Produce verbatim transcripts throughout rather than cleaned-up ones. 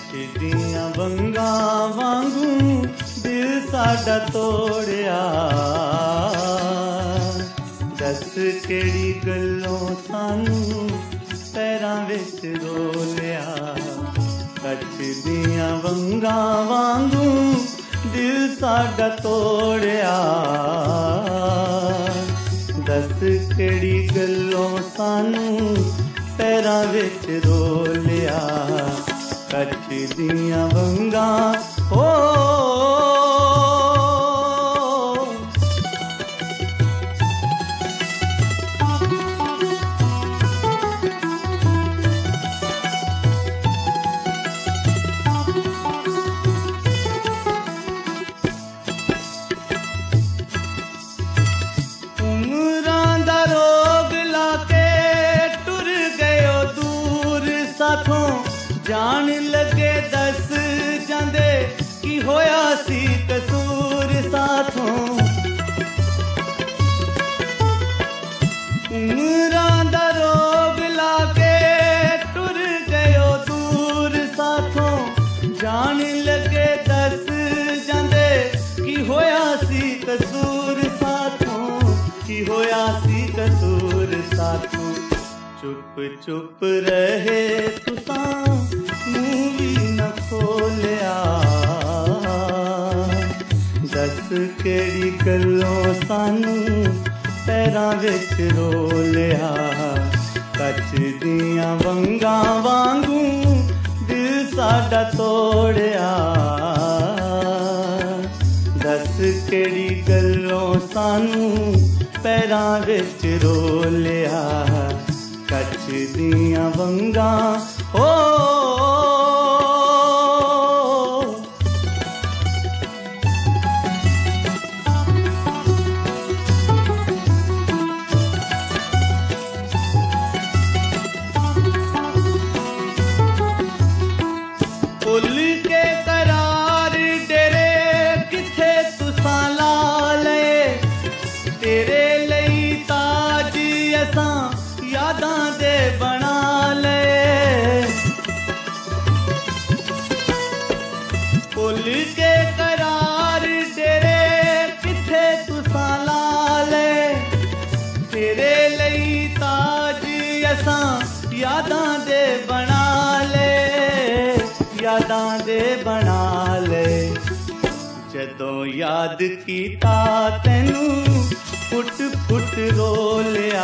दियां वंगां वांगू दिल साडा तोड़िया। दस केड़ी गल्लों सानू पैरां विच रोलिया। कच्छ दियां वंगां वांगू दिल साडा तोड़िया। दस केड़ी गल्लों सानू पैरां विच रोलिया। कच्छ दियां वंगां ओ उमरां दा रोग लाके टुर गयो दूर साथों। जान लगे दस जांदे की होया सी कसूर साथों। उमरां दा रोग लाके टुर गयो दूर साथों। जान लगे दस जांदे की होया सी कसूर साथों। की होया सी कसूर साथों। चुप चुप रहे तुसां मुंह भी न खोलिया। दस केड़ी गल्लों सानू पैरां विच रोलिया। कच्छ दियां वंगां वांगू दिल साडा तोड़िया। दस केड़ी गल्लों सानू पैरां विच रोलिया। कच्छ दियां वंगां ओ भुल के करार डेरे किथे तुसां ला लए। तेरे लई ताज असां यादां दे बना लए। भुल के करार डेरे किथे तुसां ला लए। तेरे लई ताज असां यादां दे बना ले। यादां दे बना ले। जदों याद कीता तैनू फुट फुट रोलिया।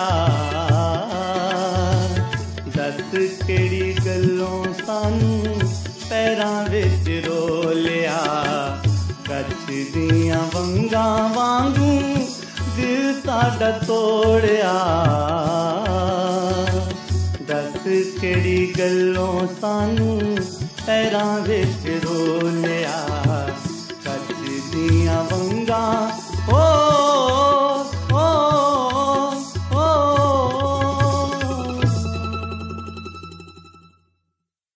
दस केड़ी गल्लों सानू पैरां विच रोलिया। कच्छ दियां वंगां वांगू दिल साडा तोड़िया। दस केड़ी गल्लों सानू पैरां विच